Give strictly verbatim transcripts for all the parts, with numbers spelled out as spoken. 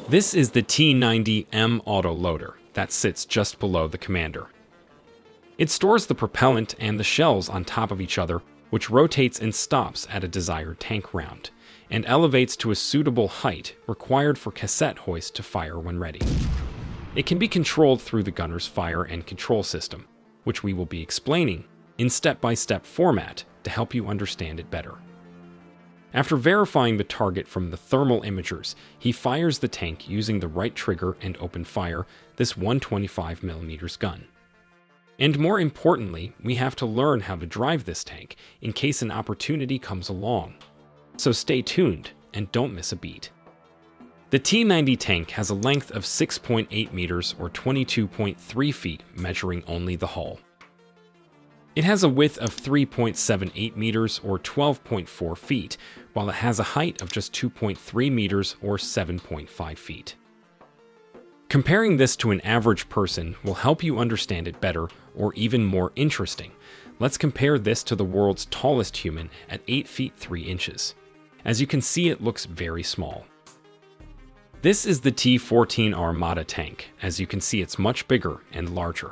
This is the T ninety M autoloader that sits just below the Commander. It stores the propellant and the shells on top of each other, which rotates and stops at a desired tank round, and elevates to a suitable height required for cassette hoist to fire when ready. It can be controlled through the gunner's fire and control system, which we will be explaining in step-by-step format to help you understand it better. After verifying the target from the thermal imagers, he fires the tank using the right trigger and open fire this one twenty-five millimeter gun. And more importantly, we have to learn how to drive this tank in case an opportunity comes along. So stay tuned and don't miss a beat. The T ninety tank has a length of six point eight meters or twenty-two point three feet, measuring only the hull. It has a width of three point seven eight meters or twelve point four feet, while it has a height of just two point three meters or seven point five feet. Comparing this to an average person will help you understand it better, or even more interesting. Let's compare this to the world's tallest human at eight feet three inches. As you can see, it looks very small. This is the T fourteen Armata tank. As you can see, it's much bigger and larger.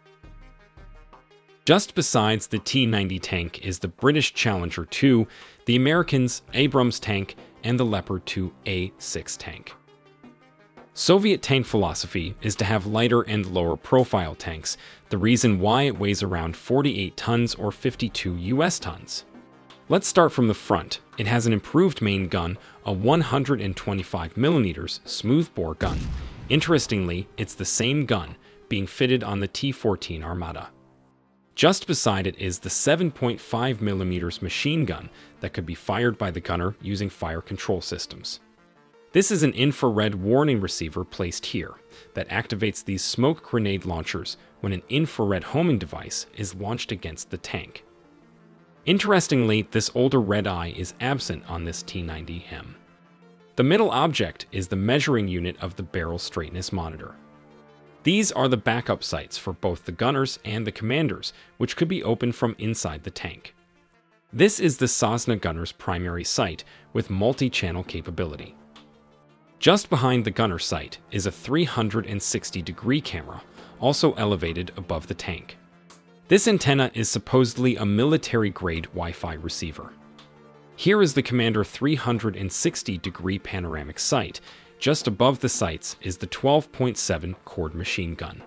Just besides the T ninety tank is the British Challenger two, the Americans' Abrams tank, and the Leopard two A six tank. Soviet tank philosophy is to have lighter and lower profile tanks, the reason why it weighs around forty-eight tons or fifty-two U S tons. Let's start from the front. It has an improved main gun, a one hundred twenty-five millimeter smoothbore gun. Interestingly, it's the same gun being fitted on the T fourteen Armata. Just beside it is the seven point five millimeter machine gun that could be fired by the gunner using fire control systems. This is an infrared warning receiver placed here that activates these smoke grenade launchers when an infrared homing device is launched against the tank. Interestingly, this older red eye is absent on this T ninety M. The middle object is the measuring unit of the barrel straightness monitor. These are the backup sights for both the gunners and the commanders, which could be opened from inside the tank. This is the Cessna gunner's primary sight with multi-channel capability. Just behind the gunner sight is a three hundred sixty degree camera, also elevated above the tank. This antenna is supposedly a military-grade Wi-Fi receiver. Here is the Commander three hundred sixty degree panoramic sight. Just above the sights is the twelve point seven cord machine gun.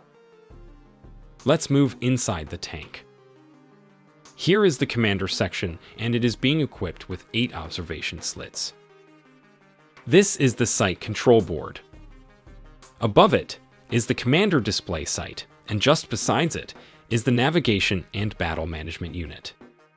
Let's move inside the tank. Here is the Commander section, and it is being equipped with eight observation slits. This is the sight control board. Above it is the Commander display sight, and just besides it is the navigation and battle management unit.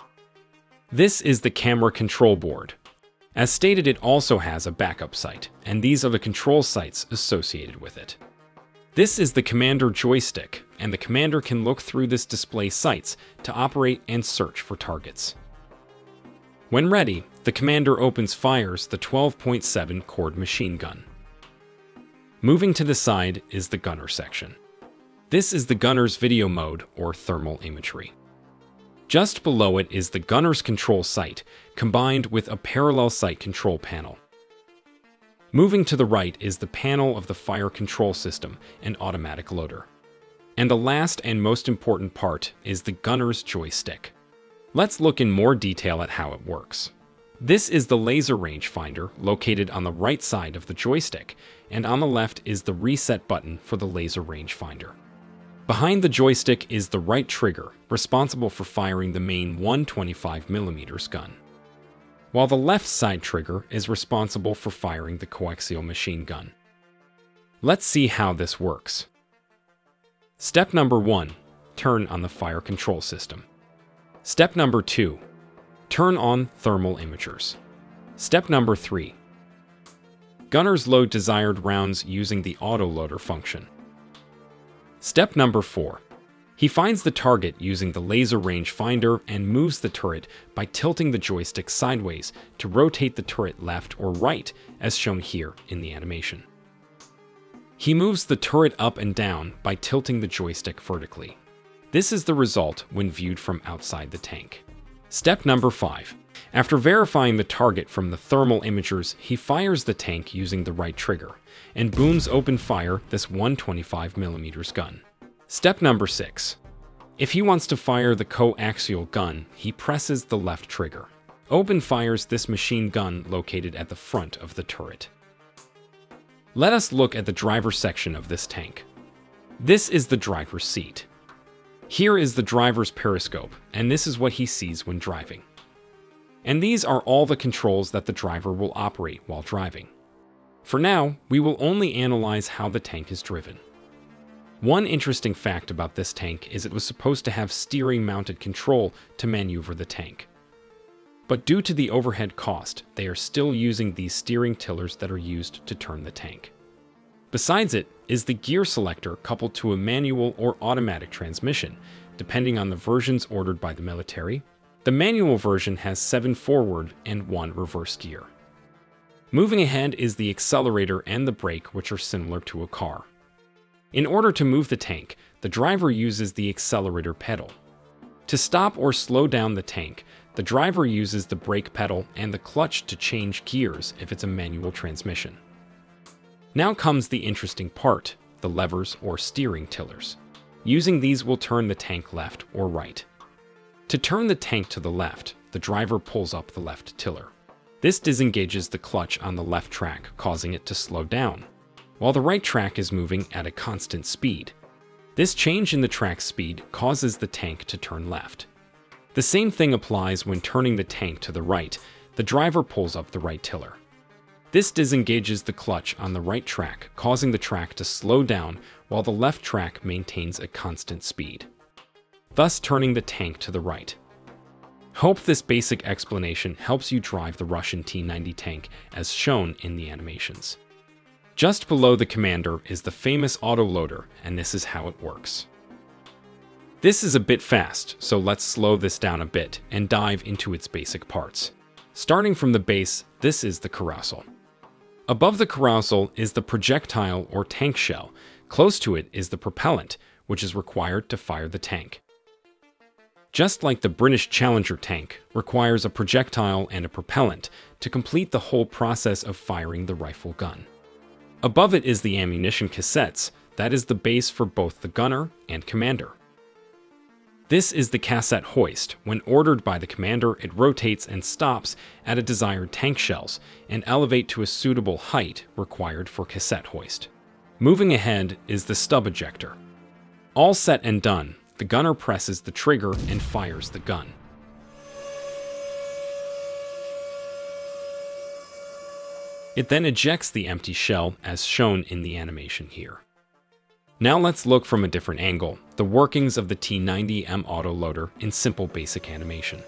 This is the camera control board. As stated, it also has a backup sight, and these are the control sights associated with it. This is the Commander joystick, and the Commander can look through this display sights to operate and search for targets. When ready, the Commander opens fires the twelve point seven cord machine gun. Moving to the side is the gunner section. This is the gunner's video mode or thermal imagery. Just below it is the gunner's control sight, combined with a parallel sight control panel. Moving to the right is the panel of the fire control system and automatic loader. And the last and most important part is the gunner's joystick. Let's look in more detail at how it works. This is the laser rangefinder located on the right side of the joystick, and on the left is the reset button for the laser rangefinder. Behind the joystick is the right trigger, responsible for firing the main one twenty-five millimeter gun, while the left side trigger is responsible for firing the coaxial machine gun. Let's see how this works. Step number one, turn on the fire control system. Step number two, turn on thermal imagers. Step number three, gunners load desired rounds using the autoloader function. Step number four, he finds the target using the laser rangefinder and moves the turret by tilting the joystick sideways to rotate the turret left or right, as shown here in the animation. He moves the turret up and down by tilting the joystick vertically. This is the result when viewed from outside the tank. Step number five. After verifying the target from the thermal imagers, he fires the tank using the right trigger, and booms open fire this one twenty-five millimeter gun. Step number six. If he wants to fire the coaxial gun, he presses the left trigger. Open fires this machine gun located at the front of the turret. Let us look at the driver section of this tank. This is the driver's seat. Here is the driver's periscope, and this is what he sees when driving. And these are all the controls that the driver will operate while driving. For now, we will only analyze how the tank is driven. One interesting fact about this tank is it was supposed to have steering-mounted control to maneuver the tank. But due to the overhead cost, they are still using these steering tillers that are used to turn the tank. Besides it is the gear selector coupled to a manual or automatic transmission, depending on the versions ordered by the military. The manual version has seven forward and one reverse gear. Moving ahead is the accelerator and the brake, which are similar to a car. In order to move the tank, the driver uses the accelerator pedal. To stop or slow down the tank, the driver uses the brake pedal and the clutch to change gears if it's a manual transmission. Now comes the interesting part, the levers or steering tillers. Using these will turn the tank left or right. To turn the tank to the left, the driver pulls up the left tiller. This disengages the clutch on the left track, causing it to slow down, while the right track is moving at a constant speed. This change in the track speed causes the tank to turn left. The same thing applies when turning the tank to the right. The driver pulls up the right tiller. This disengages the clutch on the right track, causing the track to slow down while the left track maintains a constant speed, thus turning the tank to the right. Hope this basic explanation helps you drive the Russian T ninety tank as shown in the animations. Just below the commander is the famous autoloader, and this is how it works. This is a bit fast, so let's slow this down a bit and dive into its basic parts. Starting from the base, this is the carousel. Above the carousel is the projectile or tank shell. Close to it is the propellant, which is required to fire the tank. Just like the British Challenger tank requires a projectile and a propellant to complete the whole process of firing the rifle gun. Above it is the ammunition cassettes, that is the base for both the gunner and commander. This is the cassette hoist. When ordered by the commander, it rotates and stops at a desired tank shells and elevate to a suitable height required for cassette hoist. Moving ahead is the stub ejector. All set and done, the gunner presses the trigger and fires the gun. It then ejects the empty shell as shown in the animation here. Now let's look from a different angle, the workings of the T ninety M autoloader in simple basic animation.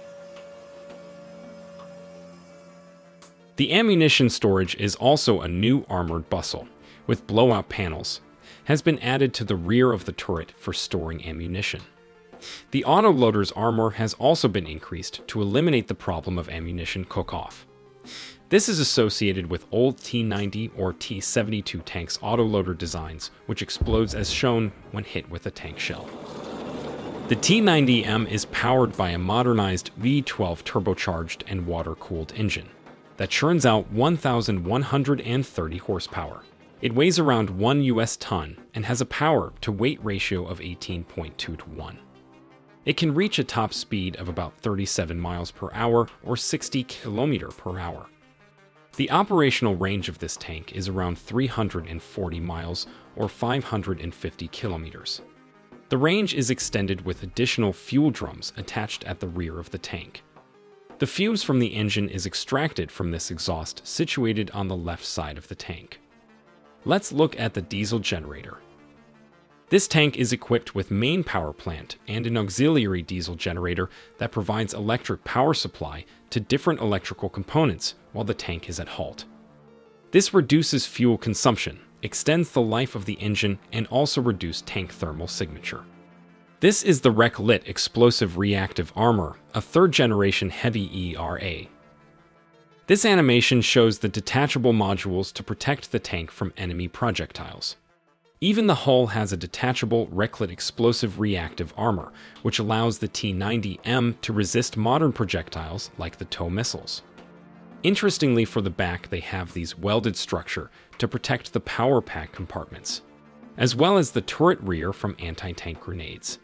The ammunition storage is also a new armored bustle, with blowout panels, has been added to the rear of the turret for storing ammunition. The autoloader's armor has also been increased to eliminate the problem of ammunition cook-off. This is associated with old T ninety or T seventy-two tanks' autoloader designs, which explodes as shown when hit with a tank shell. The T ninety M is powered by a modernized V twelve turbocharged and water-cooled engine that churns out one thousand one hundred thirty horsepower. It weighs around one U S ton and has a power-to-weight ratio of eighteen point two to one. It can reach a top speed of about thirty-seven miles per hour or sixty kilometers per hour. The operational range of this tank is around three hundred forty miles or five hundred fifty kilometers. The range is extended with additional fuel drums attached at the rear of the tank. The fumes from the engine is extracted from this exhaust situated on the left side of the tank. Let's look at the diesel generator. This tank is equipped with main power plant and an auxiliary diesel generator that provides electric power supply to different electrical components while the tank is at halt. This reduces fuel consumption, extends the life of the engine, and also reduces tank thermal signature. This is the REC-Lit Explosive Reactive Armor, a third-generation heavy E R A. This animation shows the detachable modules to protect the tank from enemy projectiles. Even the hull has a detachable Reklit explosive reactive armor, which allows the T ninety M to resist modern projectiles like the TOW missiles. Interestingly, for the back, they have these welded structure to protect the power pack compartments, as well as the turret rear from anti-tank grenades.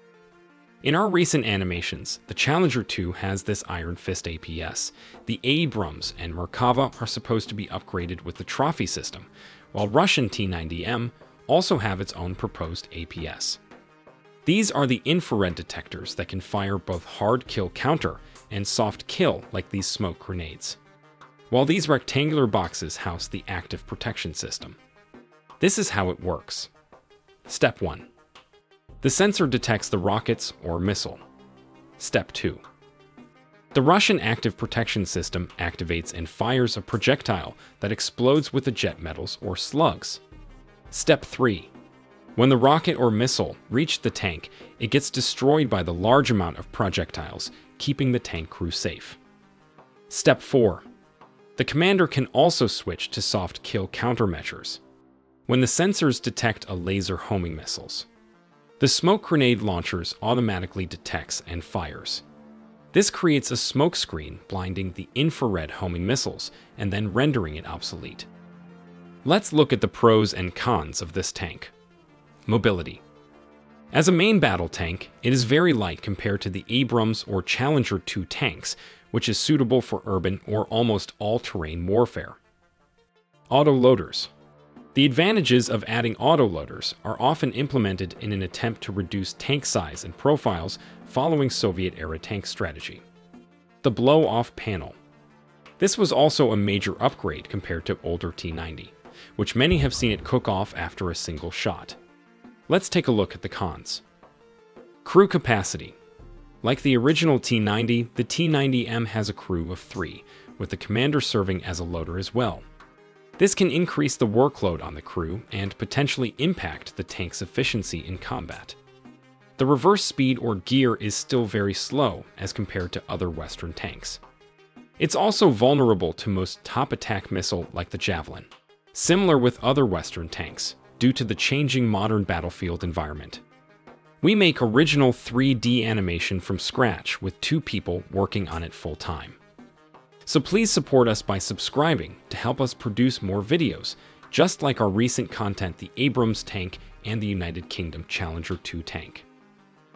In our recent animations, the Challenger two has this Iron Fist A P S. The Abrams and Merkava are supposed to be upgraded with the Trophy system, while Russian T ninety M also have its own proposed A P S. These are the infrared detectors that can fire both hard kill counter and soft kill like these smoke grenades, while these rectangular boxes house the active protection system. This is how it works. Step one. The sensor detects the rockets or missile. Step two. The Russian active protection system activates and fires a projectile that explodes with the jet metals or slugs. Step three. When the rocket or missile reaches the tank, it gets destroyed by the large amount of projectiles, keeping the tank crew safe. Step four. The commander can also switch to soft kill countermeasures when the sensors detect a laser homing missiles. The smoke grenade launchers automatically detects and fires. This creates a smoke screen blinding the infrared homing missiles and then rendering it obsolete. Let's look at the pros and cons of this tank. Mobility. As a main battle tank, it is very light compared to the Abrams or Challenger two tanks, which is suitable for urban or almost all-terrain warfare. Autoloaders. The advantages of adding autoloaders are often implemented in an attempt to reduce tank size and profiles following Soviet-era tank strategy. The blow-off panel. This was also a major upgrade compared to older T ninety, which many have seen it cook off after a single shot. Let's take a look at the cons. Crew capacity. Like the original T ninety, the T ninety M has a crew of three, with the commander serving as a loader as well. This can increase the workload on the crew and potentially impact the tank's efficiency in combat. The reverse speed or gear is still very slow as compared to other Western tanks. It's also vulnerable to most top attack missile like the Javelin, similar with other Western tanks, due to the changing modern battlefield environment. We make original three D animation from scratch with two people working on it full time. So please support us by subscribing to help us produce more videos, just like our recent content, the Abrams tank and the United Kingdom Challenger two tank.